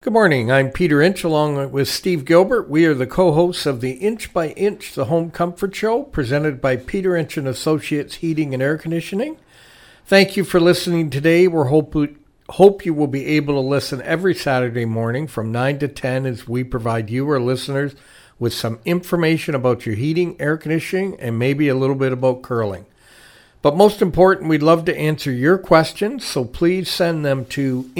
Good morning. I'm Peter Inch along with Steve Gilbert. We are the co-hosts of the Inch by Inch, the Home Comfort Show, presented by Peter Inch and Associates Heating and Air Conditioning. Thank you for listening today. We hope you will be able to listen every Saturday morning from 9 to 10 as we provide you, our listeners, with some information about your heating, air conditioning, and maybe a little bit about curling. But most important, we'd love to answer your questions, so please send them to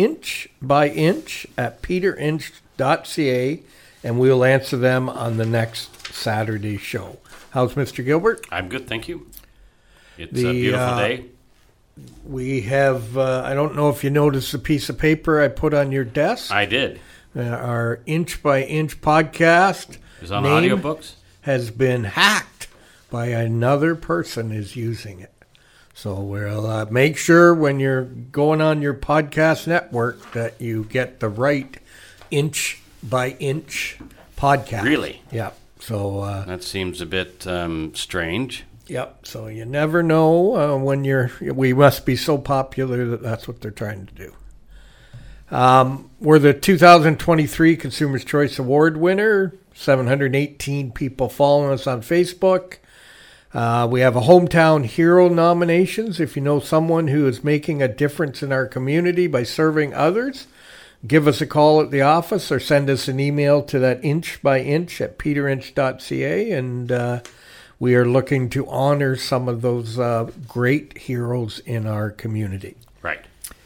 inchbyinch@peterinch.ca, and we'll answer them on the next Saturday show. How's Mr. Gilbert? I'm good, thank you. It's a beautiful day. We have, I don't know if you noticed the piece of paper I put on your desk. I did. Our Inch by Inch podcast Is on audiobooks? Has been hacked by another person is using it. So we'll make sure when you're going on your podcast network that you get the right Inch by Inch podcast. Really? Yeah. So that seems a bit strange. Yep. So you never know when we must be so popular that that's what they're trying to do. We're the 2023 Consumers' Choice Award winner. 718 people following us on Facebook. We have a Hometown Hero nominations. If you know someone who is making a difference in our community by serving others, give us a call at the office or send us an email to that inchbyinch@peterinch.ca, and we are looking to honor some of those great heroes in our community. Right.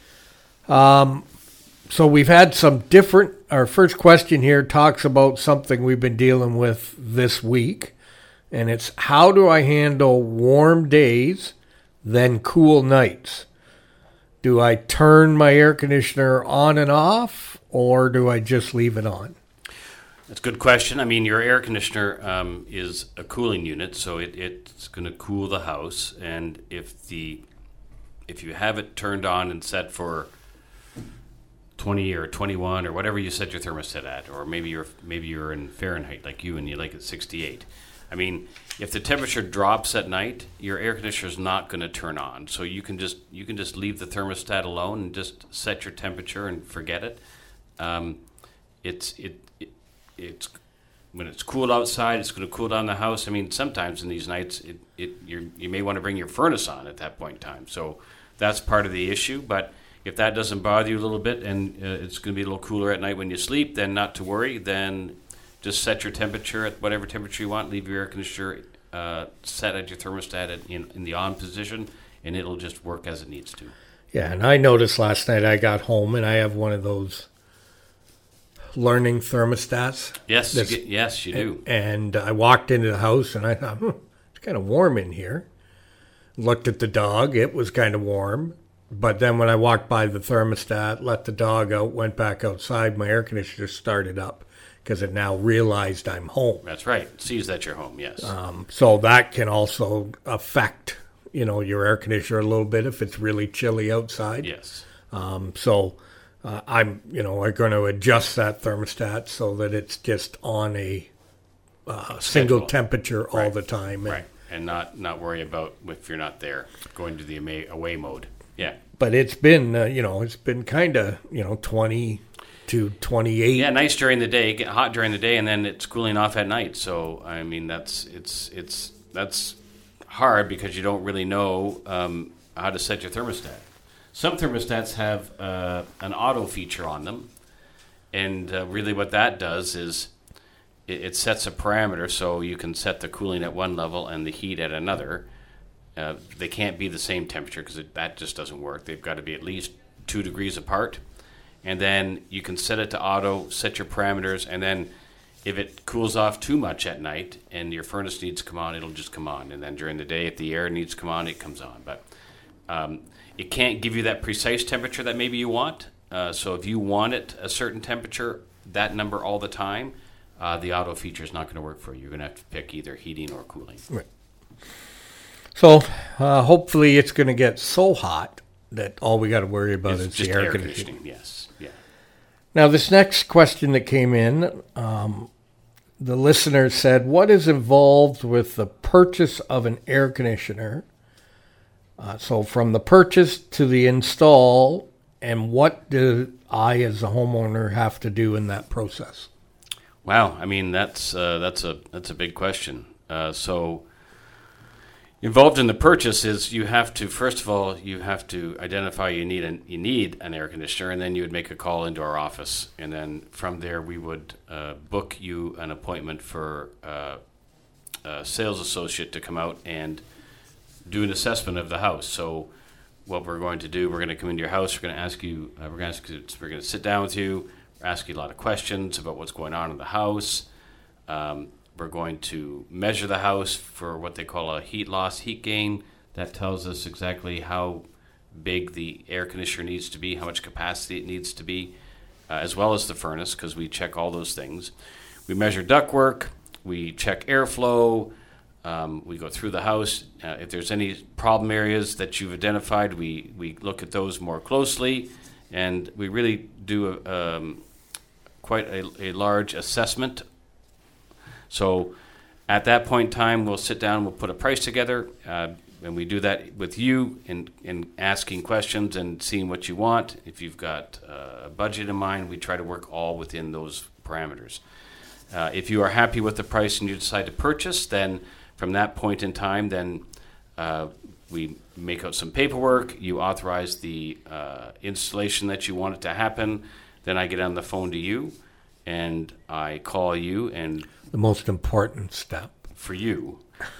So we've had some different, our first question here talks about something we've been dealing with this week. And it's, how do I handle warm days, then cool nights? Do I turn my air conditioner on and off, or do I just leave it on? That's a good question. I mean, your air conditioner is a cooling unit, so it's going to cool the house. And if you have it turned on and set for 20 or 21 or whatever you set your thermostat at, or maybe you're in Fahrenheit like you and you like it 68. I mean, if the temperature drops at night, your air conditioner is not going to turn on. So you can just leave the thermostat alone and just set your temperature and forget it. It's when it's cool outside, it's going to cool down the house. I mean, sometimes in these nights, you may want to bring your furnace on at that point in time. So that's part of the issue. But if that doesn't bother you a little bit and it's going to be a little cooler at night when you sleep, then not to worry. Then just set your temperature at whatever temperature you want. Leave your air conditioner set at your thermostat in the on position, and it'll just work as it needs to. Yeah, and I noticed last night I got home, and I have one of those learning thermostats. Yes, yes, you do. And I walked into the house, and I thought, it's kind of warm in here. Looked at the dog. It was kind of warm. But then when I walked by the thermostat, let the dog out, went back outside, my air conditioner started up, because it now realized I'm home. That's right. It sees that you're home, yes. So that can also affect, your air conditioner a little bit if it's really chilly outside. Yes. I'm going to adjust that thermostat so that it's just on a single temperature all the time. Right. And not worry about if you're not there, going to the away mode. Yeah. But it's been, kind of, 20 to 28. Yeah, nice during the day, get hot during the day, and then it's cooling off at night. So I mean, that's hard because you don't really know how to set your thermostat. Some thermostats have an auto feature on them, and really what that does is it sets a parameter so you can set the cooling at one level and the heat at another. They can't be the same temperature because that just doesn't work. They've got to be at least 2 degrees apart. And then you can set it to auto, set your parameters, and then if it cools off too much at night and your furnace needs to come on, it'll just come on. And then during the day, if the air needs to come on, it comes on. But it can't give you that precise temperature that maybe you want. So if you want it a certain temperature, that number all the time, the auto feature is not going to work for you. You're going to have to pick either heating or cooling. Right. So hopefully it's going to get so hot that all we got to worry about is the air conditioning. Yes. Yeah. Now, this next question that came in, the listener said, what is involved with the purchase of an air conditioner? So from the purchase to the install And what do I, as a homeowner, have to do in that process? Wow, I mean that's a big question. So involved in the purchase is you have to, first of all, you have to identify you need an air conditioner, and then you would make a call into our office, and then from there we would book you an appointment for a sales associate to come out and do an assessment of the house. So what we're going to do, we're going to come into your house, we're going to ask you, we're going to sit down with you, ask you a lot of questions about what's going on in the house. We're going to measure the house for what they call a heat loss, heat gain. That tells us exactly how big the air conditioner needs to be, how much capacity it needs to be, as well as the furnace, because we check all those things. We measure ductwork, we check airflow, we go through the house. If there's any problem areas that you've identified, we look at those more closely, and we really do quite a large assessment. So at that point in time, we'll sit down, we'll put a price together, and we do that with you in asking questions and seeing what you want. If you've got a budget in mind, we try to work all within those parameters. If you are happy with the price and you decide to purchase, then from that point in time, then we make out some paperwork, you authorize the installation that you want it to happen, then I get on the phone to you, and I call you, and The most important step. for you,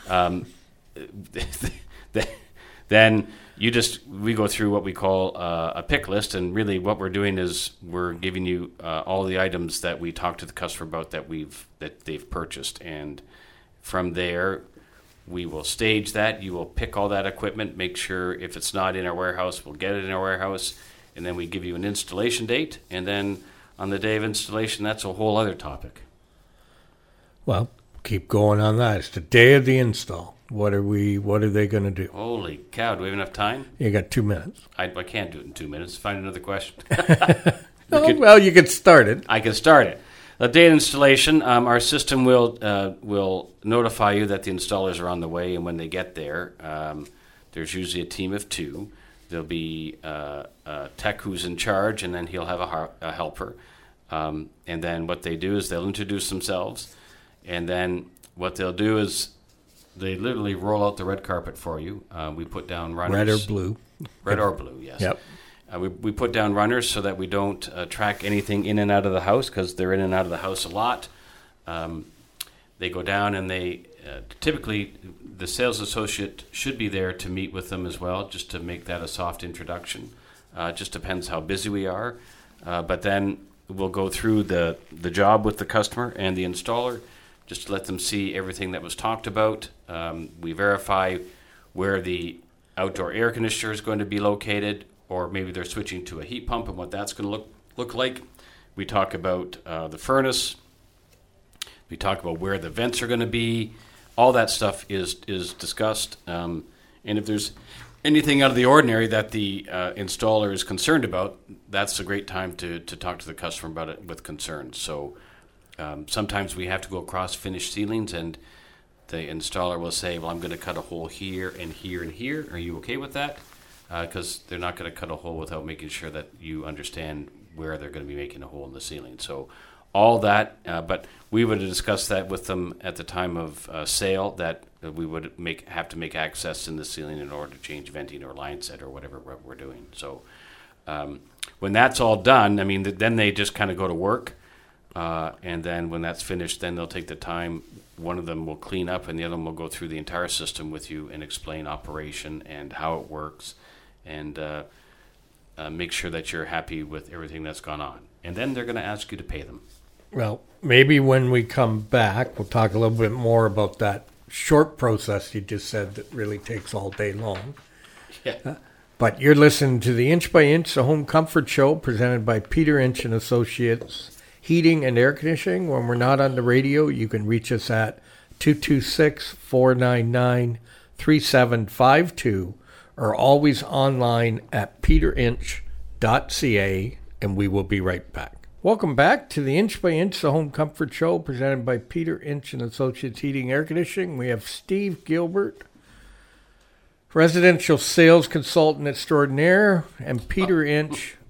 then we go through what we call a pick list, and really what we're doing is we're giving you all the items that we talked to the customer about that they've purchased, and from there we will stage that. You will pick all that equipment, make sure if it's not in our warehouse, we'll get it in our warehouse, and then we give you an installation date, and then on the day of installation, that's a whole other topic. Well, keep going on that. It's the day of the install. What are they going to do? Holy cow, do we have enough time? You got 2 minutes. I can't do it in 2 minutes. Find another question. You could start it. I can start it. The day of installation, our system will notify you that the installers are on the way, and when they get there, there's usually a team of 2. There'll be a tech who's in charge, and then he'll have a helper. And then what they do is they'll introduce themselves, and then what they'll do is they literally roll out the red carpet for you. We put down runners. Red or blue. Red or blue, yes. Yep. We put down runners so that we don't track anything in and out of the house, because they're in and out of the house a lot. They go down, and they typically the sales associate should be there to meet with them as well, just to make that a soft introduction. It just depends how busy we are. But then we'll go through the job with the customer and the installer, just to let them see everything that was talked about. We verify where the outdoor air conditioner is going to be located, or maybe they're switching to a heat pump and what that's going to look like. We talk about the furnace. We talk about where the vents are going to be. All that stuff is discussed. And if there's anything out of the ordinary that the installer is concerned about, that's a great time to talk to the customer about it with concerns. So sometimes we have to go across finished ceilings, and the installer will say, well, I'm going to cut a hole here and here and here. Are you okay with that? Because they're not going to cut a hole without making sure that you understand where they're going to be making a hole in the ceiling. So all that, but we would discuss that with them at the time of sale, that we would have to make access in the ceiling in order to change venting or line set or whatever we're doing. So when that's all done, I mean, then they just kind of go to work, and then when that's finished, then they'll take the time. One of them will clean up, and the other one will go through the entire system with you and explain operation and how it works, and make sure that you're happy with everything that's gone on. And then they're going to ask you to pay them. Well, maybe when we come back, we'll talk a little bit more about that short process you just said that really takes all day long. Yeah. But you're listening to the Inch by Inch, the Home Comfort Show, presented by Peter Inch and Associates Heating and Air Conditioning. When we're not on the radio, you can reach us at 226-499-3752, or always online at peterinch.ca, and we will be right back. Welcome back to the Inch by Inch, the Home Comfort Show, presented by Peter Inch and Associates Heating and Air Conditioning. We have Steve Gilbert, residential sales consultant extraordinaire, and Peter Inch,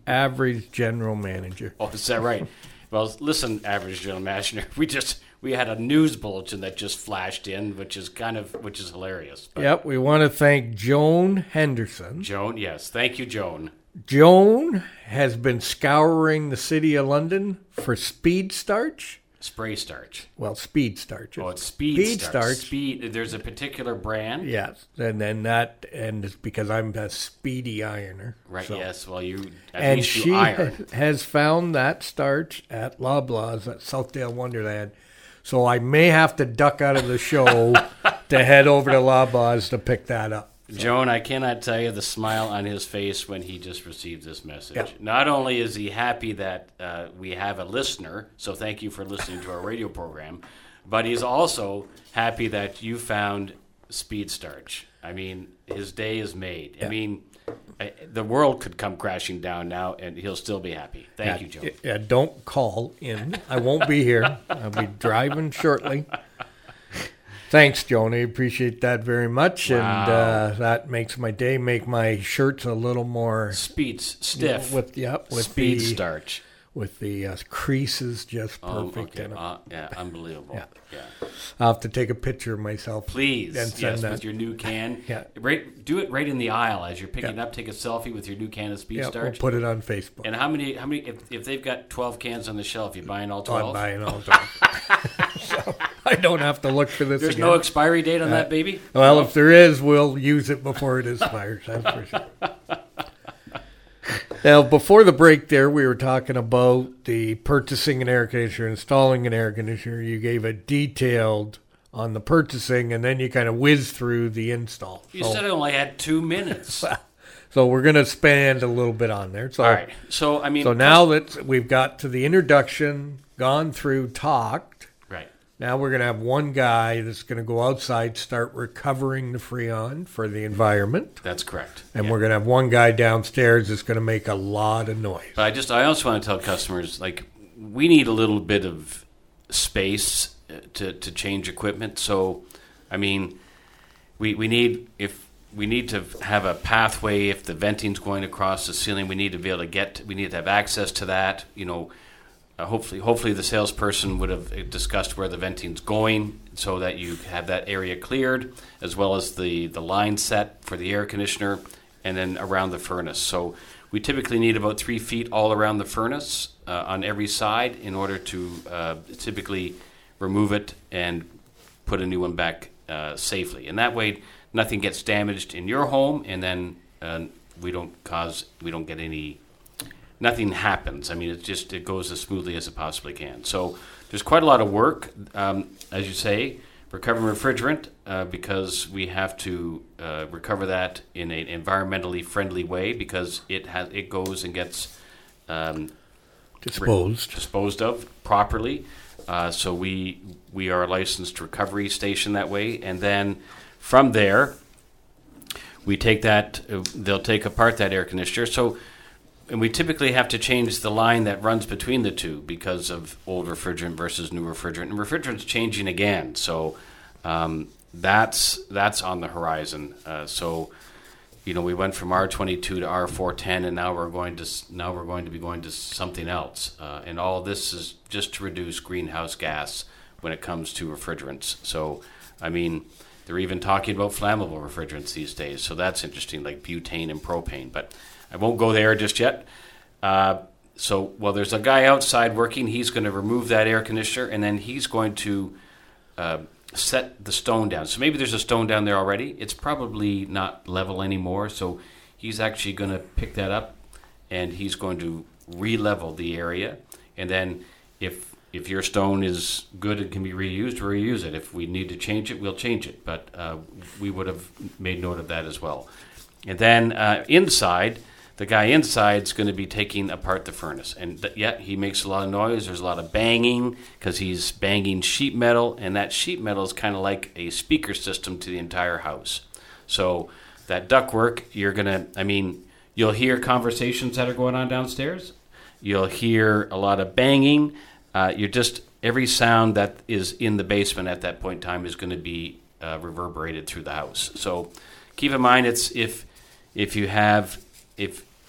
average general manager. Oh, is that right? Well, listen, average general manager, we had a news bulletin that just flashed in, which is hilarious. But Yep, we want to thank Joan Henderson. Joan, yes, thank you, Joan. Joan has been scouring the city of London for speed starch. Spray starch. Well, speed starch. Oh, it's speed starch. Speed. There's a particular brand. Yes, and it's because I'm a speedy ironer. Right. So. Yes. Well, you and least she you iron. has found that starch at Loblaws at Southdale Wonderland. So I may have to duck out of the show to head over to Loblaws to pick that up. So. Joan, I cannot tell you the smile on his face when he just received this message. Yep. Not only is he happy that we have a listener, so thank you for listening to our radio program, but he's also happy that you found speed starch. I mean, his day is made. Yep. I mean, the world could come crashing down now, and he'll still be happy. Thank you, Joan. Yeah, don't call in. I won't be here. I'll be driving shortly. Thanks, Joan. I appreciate that very much. Wow. And that makes my day, make my shirts a little more stiff. With speed the starch. With the creases just perfect. Okay. Yeah, unbelievable. Yeah. I'll have to take a picture of myself. Please, and send that. with your new can. Yeah. Do it right in the aisle as you're picking it up. Take a selfie with your new can of speed starch. We'll put it on Facebook. And how many? If they've got 12 cans on the shelf, you buying all 12? I'm buying all 12. So I don't have to look for this There's again. no expiry date on that baby? Well, if there is, we'll use it before it expires. That's for sure. Now, before the break there, we were talking about the purchasing an air conditioner, installing an air conditioner. You gave a detailed on the purchasing, and then you kind of whizzed through the install. You said I only had 2 minutes. So we're going to spend a little bit on there. So, all right. So, now that we've got to the introduction, gone through, talked, right. Now we're going to have one guy that's going to go outside, start recovering the Freon for the environment. That's correct. And we're going to have one guy downstairs that's going to make a lot of noise. But I also want to tell customers, we need a little bit of space to change equipment. So, we need to have a pathway. If the venting's going across the ceiling, we need to be able to we need to have access to that. Hopefully the salesperson would have discussed where the venting's going so that you have that area cleared, as well as the line set for the air conditioner, and then around the furnace. So we typically need about 3 feet all around the furnace on every side in order to typically remove it and put a new one back safely. And that way nothing gets damaged in your home, and then nothing happens. It goes as smoothly as it possibly can. So there's quite a lot of work, as you say, recovering refrigerant, because we have to recover that in an environmentally friendly way, because it goes and gets disposed of properly. So we are a licensed recovery station that way, and then from there we take that. They'll take apart that air conditioner. And we typically have to change the line that runs between the two because of old refrigerant versus new refrigerant. And refrigerant's changing again, so that's on the horizon. We went from R22 to R410, and now we're going to be going to something else. And all this is just to reduce greenhouse gas when it comes to refrigerants. So, they're even talking about flammable refrigerants these days. So that's interesting, like butane and propane, but I won't go there just yet. There's a guy outside working. He's going to remove that air conditioner, and then he's going to set the stone down. So maybe there's a stone down there already. It's probably not level anymore, so he's actually going to pick that up, and he's going to re-level the area. And then if your stone is good and can be reused, we'll reuse it. If we need to change it, we'll change it. But we would have made note of that as well. And then inside, the guy inside is going to be taking apart the furnace. And he makes a lot of noise. There's a lot of banging because he's banging sheet metal. And that sheet metal is kind of like a speaker system to the entire house. So that ductwork, you'll hear conversations that are going on downstairs. You'll hear a lot of banging. Every sound that is in the basement at that point in time is going to be reverberated through the house. So keep in mind, if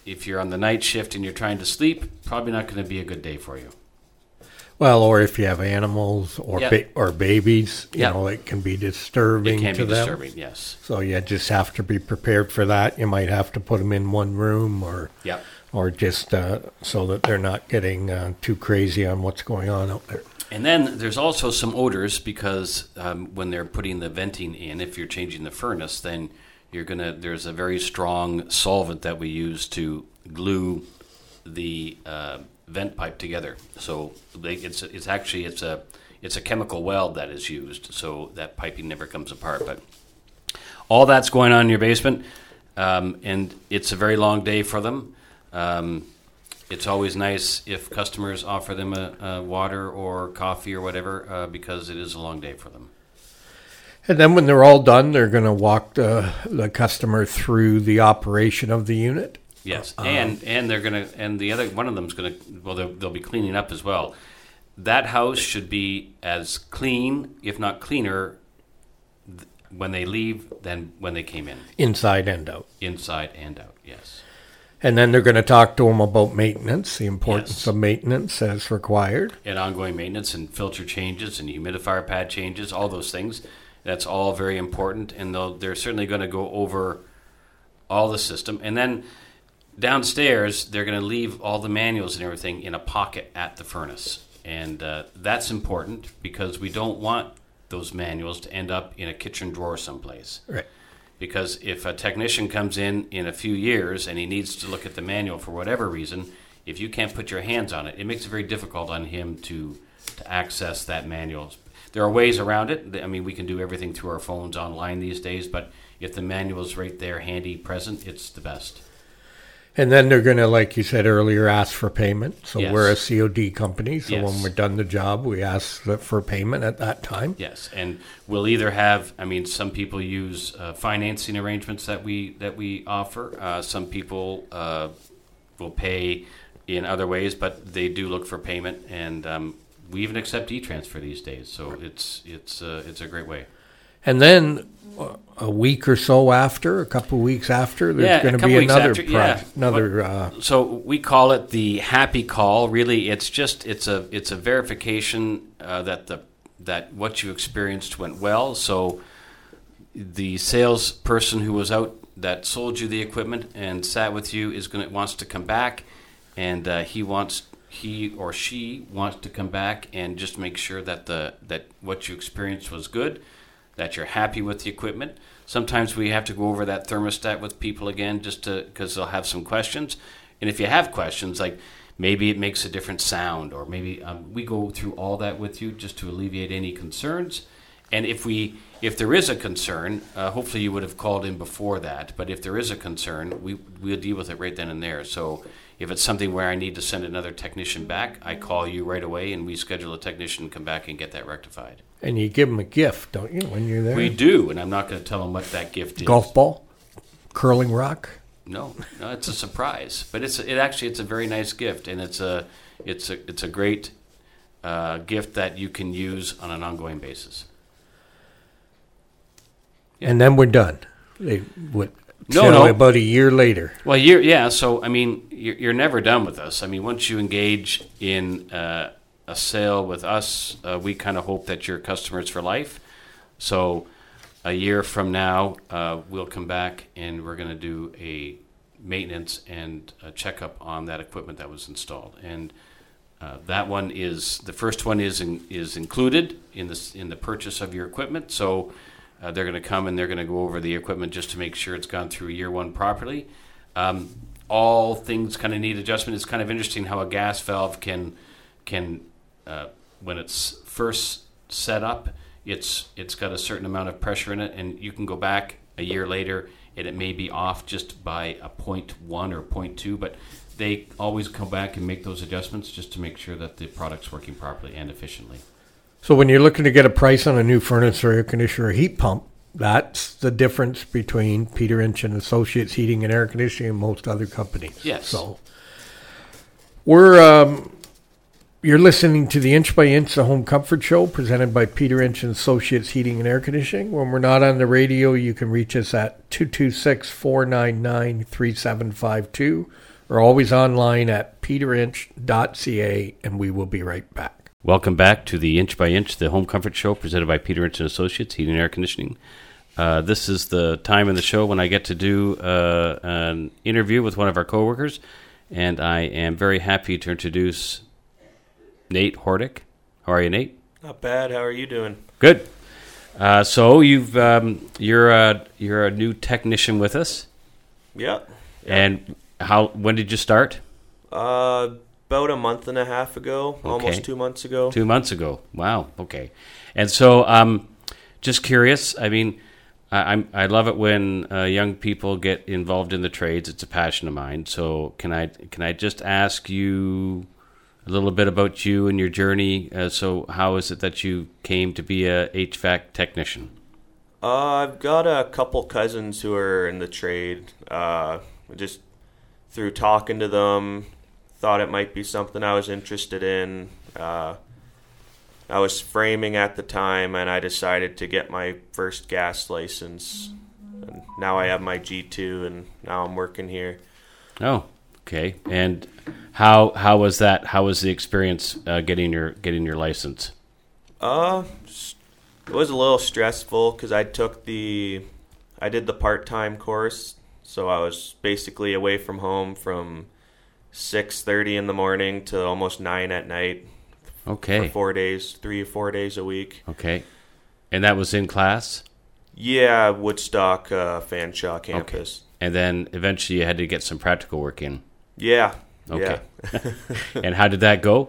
if you're on the night shift and you're trying to sleep, probably not going to be a good day for you. Well, or if you have animals or or babies, you Yep. know, it can be disturbing It can to be them. disturbing, yes. So you just have to be prepared for that. You might have to put them in one room Yep. or just so that they're not getting too crazy on what's going on out there. And then there's also some odors because when they're putting the venting in, if you're changing the furnace, then there's a very strong solvent that we use to glue the vent pipe together. So it's a chemical weld that is used, so that piping never comes apart. But all that's going on in your basement, and it's a very long day for them. It's always nice if customers offer them a water or coffee or whatever, because it is a long day for them. And then when they're all done, they're going to walk the customer through the operation of the unit. Yes, and they're gonna, and the other one of them's gonna. Well, they'll be cleaning up as well. That house should be as clean, if not cleaner, when they leave than when they came in. Inside and out. Inside and out. Yes. And then they're going to talk to them about maintenance, the importance Yes. of maintenance as required. And ongoing maintenance and filter changes and humidifier pad changes, all those things. That's all very important, and they're certainly going to go over all the system. And then downstairs, they're going to leave all the manuals and everything in a pocket at the furnace. And that's important because we don't want those manuals to end up in a kitchen drawer someplace. Right. Because if a technician comes in a few years and he needs to look at the manual for whatever reason, if you can't put your hands on it, it makes it very difficult on him to access that manual. There are ways around it. I mean, we can do everything through our phones online these days, but if the manual's right there, handy, present, it's the best. And then they're going to, like you said earlier, ask for payment. So Yes. we're a COD company. So Yes. when we're done the job, we ask for payment at that time. Yes, and we'll either have. I mean, some people use financing arrangements that we offer. Some people will pay in other ways, but they do look for payment, and we even accept e-transfer these days. So it's a great way. And then a week or so after, a couple of weeks after, there's Yeah, going a to couple be weeks another after, yeah. another. So we call it the happy call. Really, it's a verification that what you experienced went well. So the salesperson who was out that sold you the equipment and sat with you wants to come back, and he or she wants to come back and just make sure that what you experienced was good, that you're happy with the equipment. Sometimes we have to go over that thermostat with people again because they'll have some questions. And if you have questions, like maybe it makes a different sound, or maybe we go through all that with you just to alleviate any concerns. And if there is a concern, hopefully you would have called in before that. But if there is a concern, we'll deal with it right then and there. So if it's something where I need to send another technician back, I call you right away, and we schedule a technician to come back and get that rectified. And you give them a gift, don't you, when you're there? We do, and I'm not going to tell them what that gift is. Golf ball, curling rock. No, it's a surprise. But it's a very nice gift, and it's a great gift that you can use on an ongoing basis. And then we're done. They would No. about a year later. Well, so I mean, you're never done with us. I mean, once you engage in a sale with us, we kind of hope that you're customers for life. So a year from now, we'll come back and we're going to do a maintenance and a checkup on that equipment that was installed. And that one the first one is included in the purchase of your equipment. So they're going to come and they're going to go over the equipment just to make sure it's gone through year one properly. All things kind of need adjustment. It's kind of interesting how a gas valve can when it's first set up, it's got a certain amount of pressure in it, and you can go back a year later and it may be off just by a 0.1 or 0.2, but they always come back and make those adjustments just to make sure that the product's working properly and efficiently. So when you're looking to get a price on a new furnace or air conditioner or heat pump, that's the difference between Peter Inch and Associates Heating and Air Conditioning and most other companies. Yes. So you're listening to the Inch by Inch, the Home Comfort Show, presented by Peter Inch and Associates Heating and Air Conditioning. When we're not on the radio, you can reach us at 226-499-3752 or always online at peterinch.ca, and we will be right back. Welcome back to the Inch by Inch, the Home Comfort Show, presented by Peter Inch & Associates, Heating and Air Conditioning. This is the time in the show when I get to do an interview with one of our coworkers, and I am very happy to introduce Nate Hordick. How are you, Nate? Not bad. How are you doing? Good. So you're a new technician with us. Yep. And when did you start? About a month and a half ago, almost 2 months ago. 2 months ago. Wow. Okay. And so, just curious. I mean, I love it when young people get involved in the trades. It's a passion of mine. So, can I just ask you a little bit about you and your journey? So, how is it that you came to be a HVAC technician? I've got a couple cousins who are in the trade. Just through talking to them, thought it might be something I was interested in. I was framing at the time, and I decided to get my first gas license. And now I have my G2, and now I'm working here. Oh, okay. And how was that? How was the experience getting your license? It was a little stressful because I did the part-time course, so I was basically away from home from 6:30 in the morning to almost 9 at night. Okay. For 4 days, 3 or 4 days a week. Okay. And that was in class? Yeah, Woodstock Fanshawe campus. Okay. And then eventually you had to get some practical work in. Yeah. Okay. Yeah. And how did that go?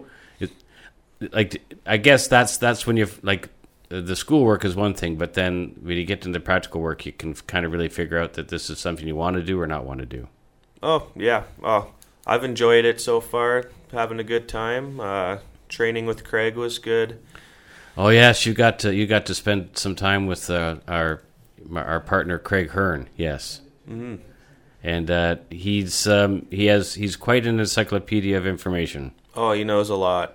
I guess that's when you've the schoolwork is one thing, but then when you get into the practical work, you can kind of really figure out that this is something you want to do or not want to do. Oh, yeah. I've enjoyed it so far, having a good time. Training with Craig was good. Oh yes, you got to spend some time with our partner Craig Hearn. Yes, mm-hmm. And he's quite an encyclopedia of information. Oh, he knows a lot.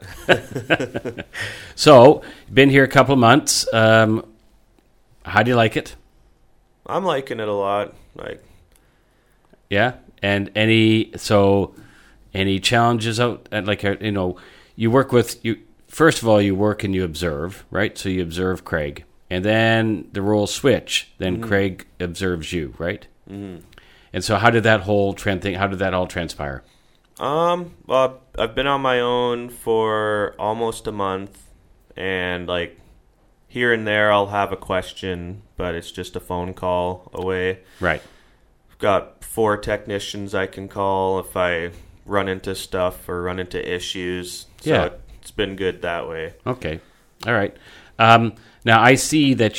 So, been here a couple of months. How do you like it? I'm liking it a lot. Yeah, and any challenges out? You work with you. First of all, you work and you observe, right? So you observe Craig, and then the roles switch. Then mm-hmm. Craig observes you, right? Mm-hmm. And so, how did that whole how did that all transpire? Well, I've been on my own for almost a month, and here and there I'll have a question, but it's just a phone call away. Right. I've got 4 technicians I can call if I run into stuff or run into issues. So yeah. It's been good that way. Okay. All right. Now I see that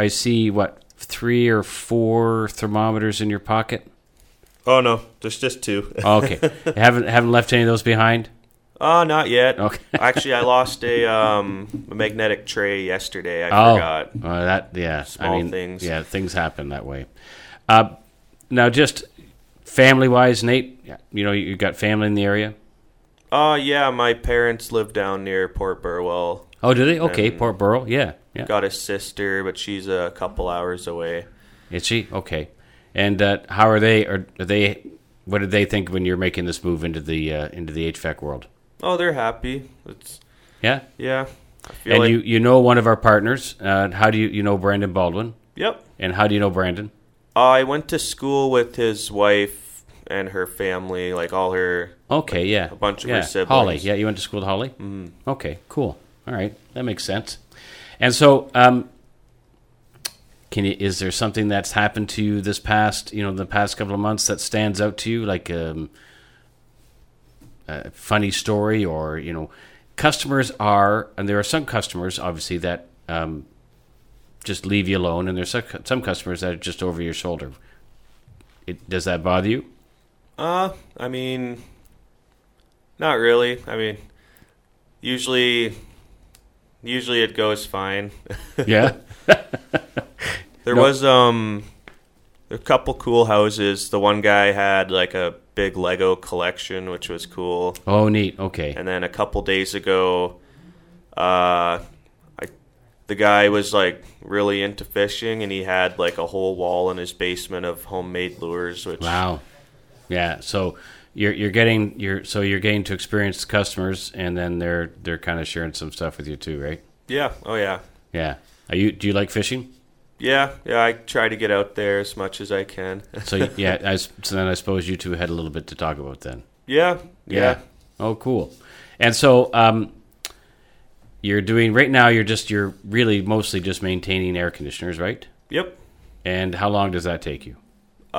3 or 4 thermometers in your pocket? Oh no, there's just 2. Okay. Haven't left any of those behind? Not yet. Okay. Actually, I lost a magnetic tray yesterday. I forgot. Small things. Yeah, things happen that way. Now, just family-wise, Nate, you got family in the area? Yeah, my parents live down near Port Burwell. Oh, do they? Okay, Port Burwell, yeah. Got a sister, but she's a couple hours away. Is she? Okay. And how are they? What did they think when you're making this move into the HVAC world? Oh, they're happy. Yeah? Yeah. And you know one of our partners. How do you know Brandon Baldwin? Yep. And how do you know Brandon? I went to school with his wife and her family, all her... Okay, yeah. A bunch of her siblings. Holly. Yeah, you went to school with Holly? Mm-hmm. Okay, cool. All right, that makes sense. And so, is there something that's happened to you the past couple of months that stands out to you, like a funny story, or customers and there are some customers obviously that just leave you alone, and there's some customers that are just over your shoulder. Does that bother you? I mean, not really. I mean, usually it goes fine. Yeah. There was a couple cool houses. The one guy had a big Lego collection, which was cool. Oh, neat. Okay. And then a couple days ago, the guy was really into fishing, and he had a whole wall in his basement of homemade lures. Which wow. Yeah. So you're getting to experience the customers, and then they're kind of sharing some stuff with you too, right? Yeah. Oh yeah. Yeah. Do you like fishing? Yeah. I try to get out there as much as I can. So then I suppose you two had a little bit to talk about then. Yeah. Oh, cool. And so you're doing right now. You're really mostly just maintaining air conditioners, right? Yep. And how long does that take you?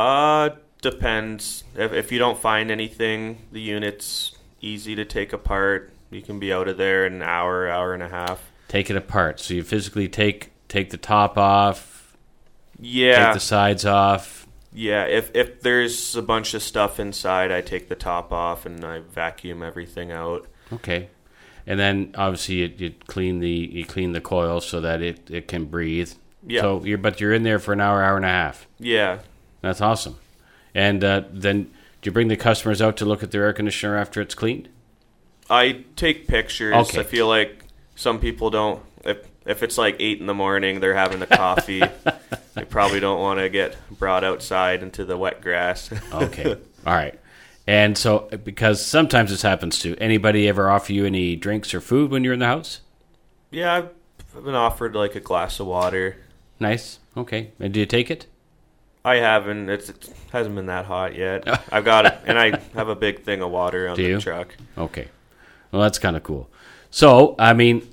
Depends. If you don't find anything, the unit's easy to take apart. You can be out of there in an hour and a half. Take it apart. So you physically take the top off. Yeah. Take the sides off. Yeah. If there's a bunch of stuff inside, I take the top off and I vacuum everything out. Okay. And then obviously you clean the coil so that it can breathe. Yeah. So you're in there for an hour and a half. Yeah. That's awesome. And then do you bring the customers out to look at their air conditioner after it's cleaned? I take pictures. Okay. I feel like some people don't. If it's like 8 a.m, they're having the coffee. They probably don't want to get brought outside into the wet grass. Okay. All right. And so, because sometimes this happens too, anybody ever offer you any drinks or food when you're in the house? Yeah, I've been offered like a glass of water. Nice. Okay. And do you take it? I haven't. It hasn't been that hot yet. I've got it, and I have a big thing of water on the truck. Okay. Well, that's kind of cool. So, I mean,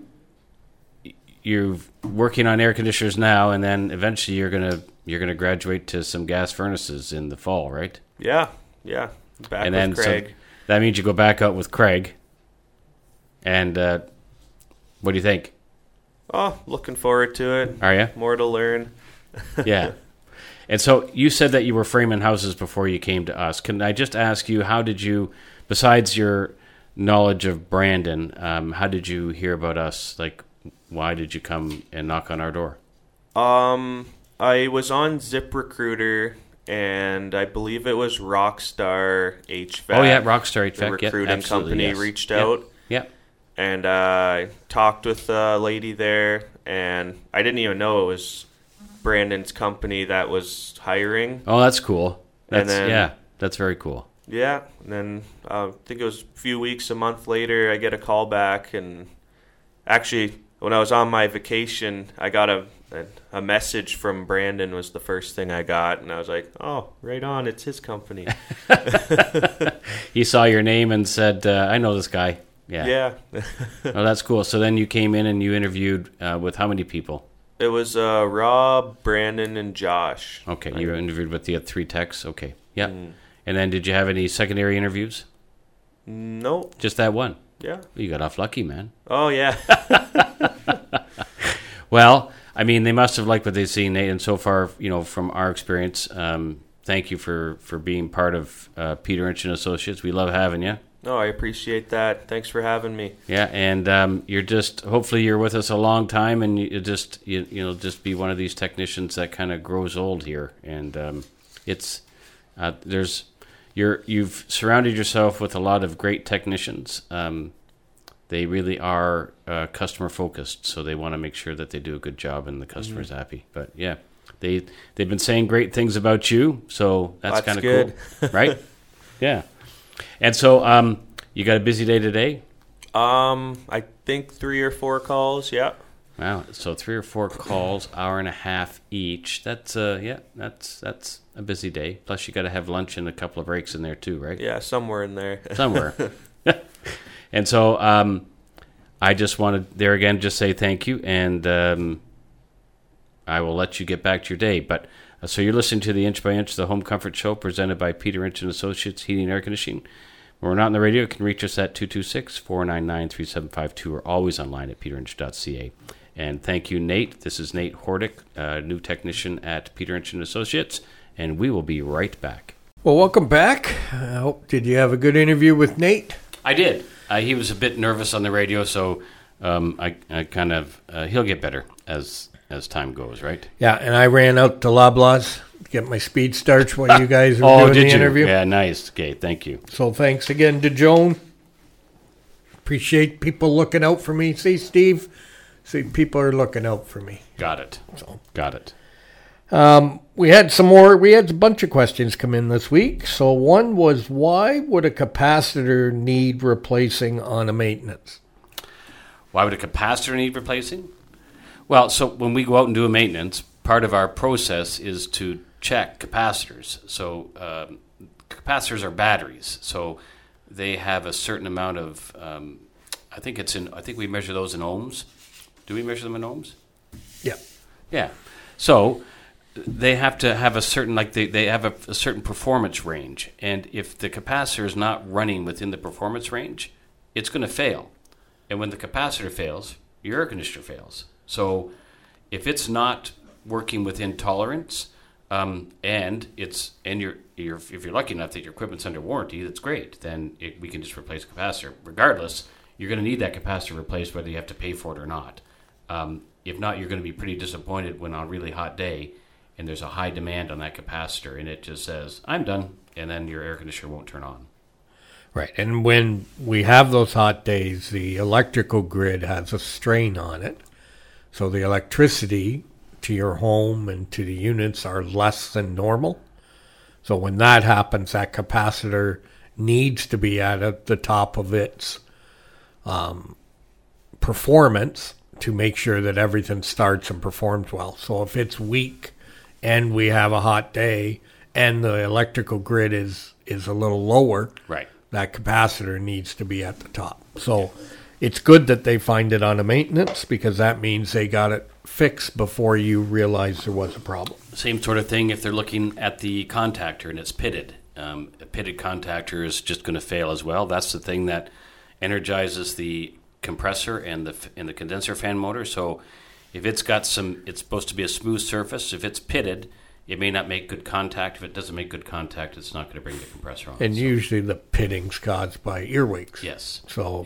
you're working on air conditioners now, and then eventually you're gonna graduate to some gas furnaces in the fall, right? Yeah. Back and with then Craig. So that means you go back out with Craig. And what do you think? Oh, looking forward to it. Are you? More to learn. Yeah. And so you said that you were framing houses before you came to us. Can I just ask you, how did you, besides your knowledge of Brandon, how did you hear about us? Like, why did you come and knock on our door? I was on ZipRecruiter, and I believe it was Rockstar HVAC. Oh, yeah, Rockstar HVAC. The recruiting company reached out. Yeah. And I talked with a lady there, and I didn't even know it was Brandon's company that was hiring. Oh, that's cool. That's very cool. Yeah, and then I think it was a few weeks, a month later, I get a call back, and actually, when I was on my vacation, I got a message from Brandon was the first thing I got, and I was like, oh, right on, it's his company. He saw your name and said, I know this guy. Yeah. Oh, that's cool. So then you came in and you interviewed with how many people? It was Rob, Brandon, and Josh. Okay, you interviewed with the 3 techs. Okay, yeah. And then did you have any secondary interviews? No. Just that one? Yeah. You got off lucky, man. Oh, yeah. Well, I mean, they must have liked what they've seen, Nate. And so far, from our experience, thank you for being part of Peter Inch and Associates. We love having you. No, I appreciate that. Thanks for having me. Yeah, and hopefully you're with us a long time, and you'll just be one of these technicians that kind of grows old here. And you've surrounded yourself with a lot of great technicians. They really are customer focused, so they want to make sure that they do a good job and the customer's happy. But yeah, they've been saying great things about you, so that's kind of cool, right? Yeah. And so you got a busy day today? I think 3 or 4 calls. Yeah. Wow. So 3 or 4 calls, hour and a half each. That's that's a busy day. Plus you got to have lunch and a couple of breaks in there too, right? Yeah, somewhere in there. Somewhere. And so I just wanted there again just say thank you, and I will let you get back to your day. But so you're listening to the Inch by Inch, the Home Comfort Show, presented by Peter Inch and Associates Heating and Air Conditioning. When we're not on the radio, you can reach us at 226-499-3752 or always online at peterinch.ca. And thank you, Nate. This is Nate Hordick, new technician at Peter Inch and Associates, and we will be right back. Well, welcome back. Did you have a good interview with Nate? I did. He was a bit nervous on the radio, so I kind of he'll get better as time goes, right? Yeah, and I ran out to Loblaws to get my speed starts while you guys were doing the interview. Yeah, nice. Okay, thank you. So thanks again to Joan. Appreciate people looking out for me. See, Steve? See, people are looking out for me. Got it. So. Got it. We had some more. We had a bunch of questions come in this week. So one was, why would a capacitor need replacing on a maintenance? Why would a capacitor need replacing? Well, so when we go out and do a maintenance, part of our process is to check capacitors. So capacitors are batteries. So they have a certain amount of, I think we measure those in ohms. Do we measure them in ohms? Yeah. Yeah. So they have to have a certain, they have a certain performance range. And if the capacitor is not running within the performance range, it's going to fail. And when the capacitor fails, your air conditioner fails. So if it's not working within tolerance, if you're lucky enough that your equipment's under warranty, that's great. Then we can just replace the capacitor. Regardless, you're going to need that capacitor replaced whether you have to pay for it or not. If not, you're going to be pretty disappointed when on a really hot day and there's a high demand on that capacitor and it just says, I'm done, and then your air conditioner won't turn on. Right. And when we have those hot days, the electrical grid has a strain on it. So the electricity to your home and to the units are less than normal. So when that happens, that capacitor needs to be at the top of its performance to make sure that everything starts and performs well. So if it's weak and we have a hot day and the electrical grid is a little lower, right, that capacitor needs to be at the top. So it's good that they find it on a maintenance because that means they got it fixed before you realize there was a problem. Same sort of thing if they're looking at the contactor and it's pitted. A pitted contactor is just going to fail as well. That's the thing that energizes the compressor and the condenser fan motor. So if it's got it's supposed to be a smooth surface. If it's pitted, it may not make good contact. If it doesn't make good contact, it's not going to bring the compressor on. And usually the pitting's caused by earwigs. Yes. So,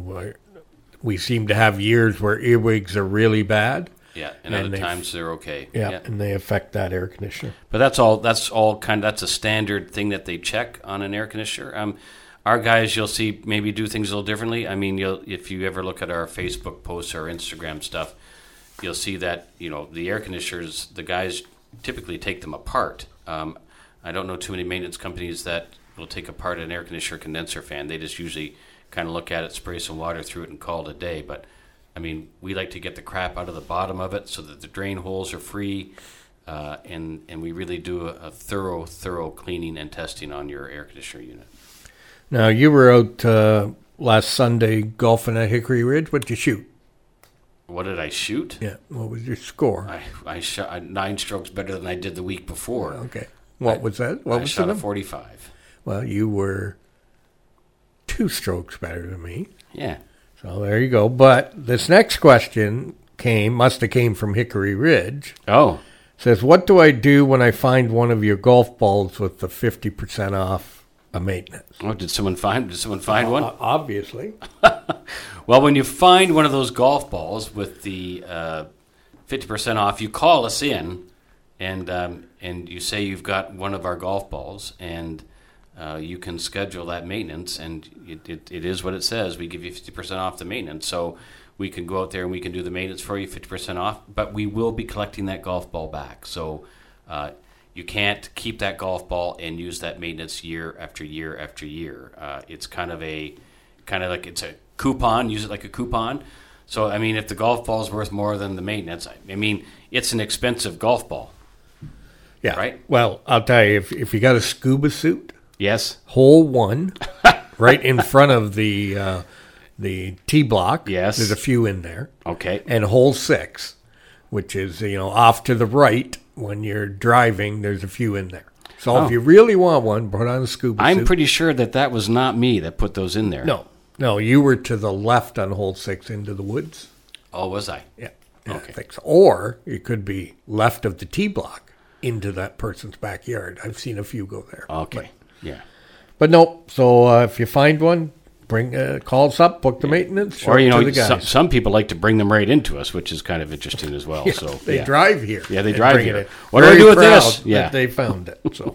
we seem to have years where earwigs are really bad. Yeah, and other times they're okay. Yeah, and they affect that air conditioner. But that's a standard thing that they check on an air conditioner. Our guys, you'll see, maybe do things a little differently. I mean, if you ever look at our Facebook posts or Instagram stuff, you'll see that, the air conditioners, the guys typically take them apart. I don't know too many maintenance companies that will take apart an air conditioner condenser fan. They just usually kind of look at it, spray some water through it, and call it a day. But, I mean, we like to get the crap out of the bottom of it so that the drain holes are free, and we really do a thorough cleaning and testing on your air conditioner unit. Now, you were out last Sunday golfing at Hickory Ridge. What did you shoot? What did I shoot? Yeah, what was your score? I shot 9 strokes better than I did the week before. Okay. What was that? I shot a 45. Well, you were 2 strokes better than me. Yeah. So there you go. But this next question must have came from Hickory Ridge. Oh. It says, what do I do when I find one of your golf balls with the 50% off a maintenance? Oh, did someone find one? Obviously. Well, when you find one of those golf balls with the 50% off, you call us in, and you say you've got one of our golf balls, and you can schedule that maintenance, and it is what it says. We give you 50% off the maintenance, so we can go out there and we can do the maintenance for you, 50% off, but we will be collecting that golf ball back. So you can't keep that golf ball and use that maintenance year after year after year. It's kind of like it's a coupon. Use it like a coupon. So, I mean, if the golf ball is worth more than the maintenance, I mean, it's an expensive golf ball. Yeah. Right? Well, I'll tell you, if you got a scuba suit, yes, hole 1, right in front of the tee block. Yes. There's a few in there. Okay. And hole 6, which is, off to the right when you're driving, there's a few in there. So if you really want one, put on a scuba suit. I'm pretty sure that was not me that put those in there. No, you were to the left on hole 6 into the woods. Oh, was I? Yeah. Okay. I think so. Or it could be left of the tee block into that person's backyard. I've seen a few go there. Okay. Yeah. But no. So if you find one, call us up, book the maintenance, show it to the guys. Some people like to bring them right into us, which is kind of interesting as well. Yeah, so they drive here. Yeah, they drive here. What do I do with this? Yeah, they found it. So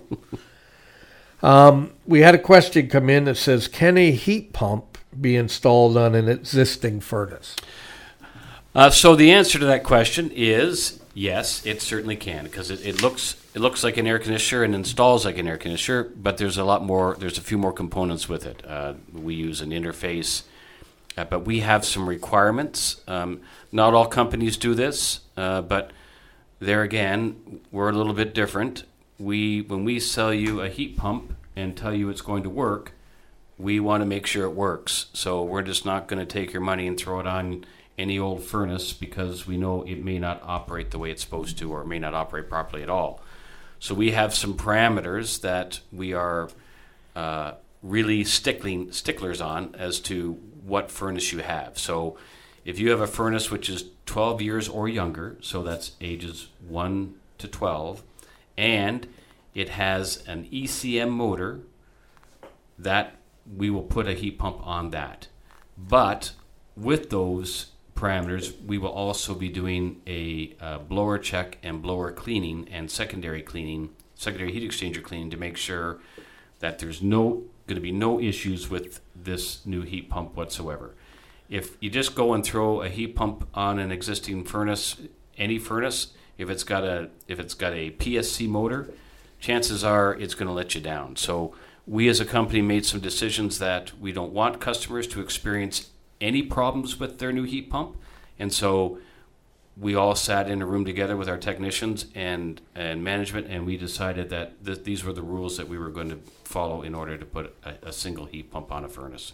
we had a question come in that says, can a heat pump be installed on an existing furnace? So the answer to that question is Yes, it certainly can, because it looks like an air conditioner and installs like an air conditioner, but there's a few more components with it. We use an interface, but we have some requirements. Not all companies do this, but there again, we're a little bit different. When we sell you a heat pump and tell you it's going to work, we want to make sure it works. So we're just not going to take your money and throw it on any old furnace because we know it may not operate the way it's supposed to, or it may not operate properly at all. So we have some parameters that we are really sticklers on as to what furnace you have. So if you have a furnace which is 12 years or younger, so that's ages 1 to 12, and it has an ECM motor, that we will put a heat pump on that. But with those parameters, we will also be doing a blower check and blower cleaning and secondary heat exchanger cleaning to make sure that there's going to be no issues with this new heat pump whatsoever. If you just go and throw a heat pump on an existing furnace, any furnace, if it's got a PSC motor, chances are it's going to let you down. So we as a company made some decisions that we don't want customers to experience any problems with their new heat pump, and so we all sat in a room together with our technicians and management, and we decided that these were the rules that we were going to follow in order to put a single heat pump on a furnace.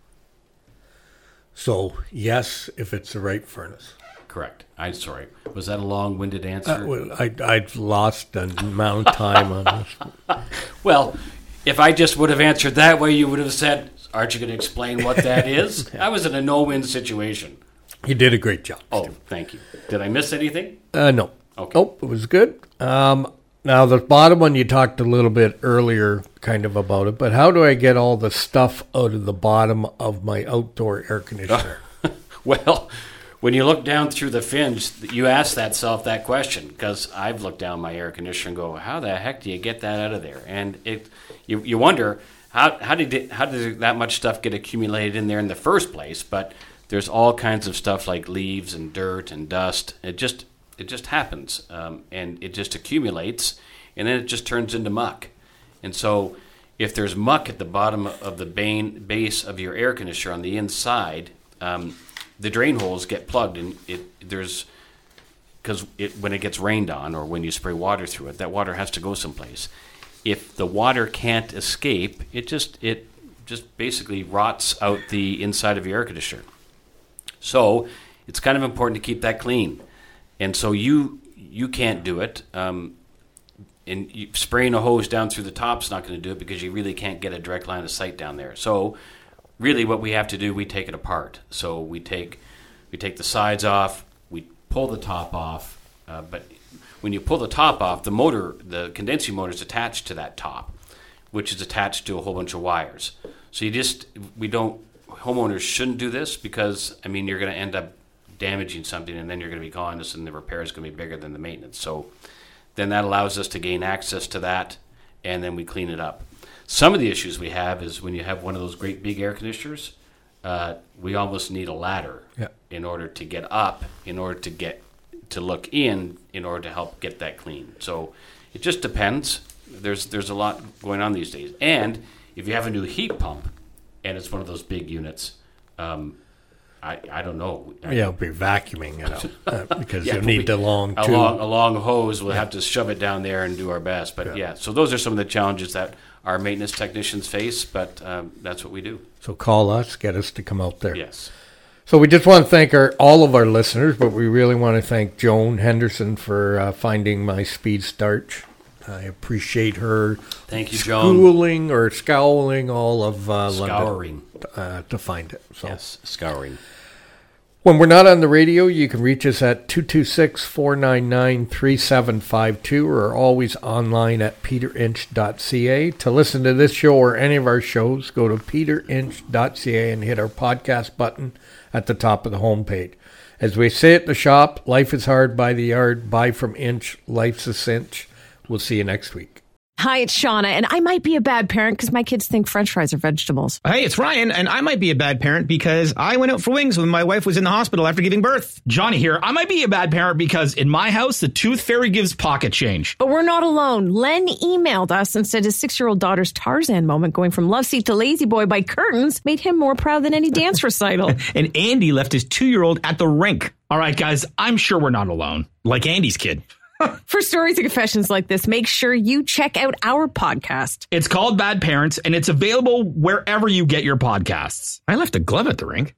So, yes, if it's the right furnace. Correct. I'm sorry. Was that a long-winded answer? I've lost an amount of time on this. Well, if I just would have answered that way, you would have said, aren't you going to explain what that is? I was in a no-win situation. You did a great job. Oh, thank you. Did I miss anything? No. Okay. Nope, it was good. Now, the bottom one, you talked a little bit earlier kind of about it, but how do I get all the stuff out of the bottom of my outdoor air conditioner? Well, when you look down through the fins, you ask yourself that question, because I've looked down my air conditioner and go, how the heck do you get that out of there? And you wonder, how did that much stuff get accumulated in there in the first place? But there's all kinds of stuff like leaves and dirt and dust. It just happens, and it just accumulates, and then it just turns into muck. And so if there's muck at the bottom of the base of your air conditioner on the inside, the drain holes get plugged, and when it gets rained on or when you spray water through it, that water has to go someplace. If the water can't escape, it just basically rots out the inside of your air conditioner. So it's kind of important to keep that clean. And so you can't do it. And spraying a hose down through the top's not going to do it, because you really can't get a direct line of sight down there. So really what we have to do, we take it apart. So we take the sides off, we pull the top off, but when you pull the top off, the condensing motor is attached to that top, which is attached to a whole bunch of wires. So homeowners shouldn't do this, because, you're going to end up damaging something, and then you're going to be calling us, and the repair is going to be bigger than the maintenance. So then that allows us to gain access to that, and then we clean it up. Some of the issues we have is when you have one of those great big air conditioners, we almost need a ladder in order to get up, in order to get to look in order to help get that clean. So it just depends. There's a lot going on these days. And if you have a new heat pump and it's one of those big units, I don't know. We'll be vacuuming it out because you'll need the long tube. A long hose. We'll have to shove it down there and do our best. But so those are some of the challenges that our maintenance technicians face, but that's what we do. So call us, get us to come out there. Yes. So we just want to thank all of our listeners, but we really want to thank Joan Henderson for finding my speed starch. I appreciate her. Thank you, Joan. Scouring all of Scouring. London to find it. So. Yes, scouring. When we're not on the radio, you can reach us at 226-499-3752 or always online at peterinch.ca. To listen to this show or any of our shows, go to peterinch.ca and hit our podcast button at the top of the homepage. As we say at the shop, life is hard by the yard, buy from Inch, life's a cinch. We'll see you next week. Hi, it's Shauna, and I might be a bad parent because my kids think French fries are vegetables. Hey, it's Ryan, and I might be a bad parent because I went out for wings when my wife was in the hospital after giving birth. Johnny here. I might be a bad parent because in my house, the tooth fairy gives pocket change. But we're not alone. Len emailed us and said his 6-year-old daughter's Tarzan moment going from love seat to lazy boy by curtains made him more proud than any dance recital. And Andy left his 2-year-old at the rink. All right, guys, I'm sure we're not alone. Like Andy's kid. For stories and confessions like this, make sure you check out our podcast. It's called Bad Parents, and it's available wherever you get your podcasts. I left a glove at the rink.